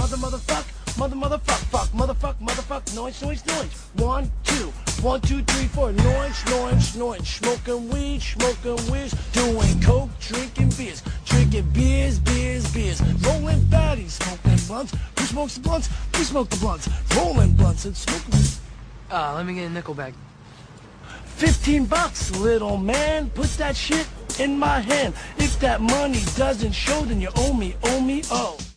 motherfuck, noise, noise, noise. 1, 2, 1, 2, 3, 4, noise, noise, noise. Smoking weed, doing coke, drinking beers, beers. Rolling fatties, smoking blunts. Who smokes the blunts? We smoke the blunts. Rolling blunts and smoking. Let me get a nickel bag. $15, little man. Put that shit in my hand. If that money doesn't show, then you owe me, oh.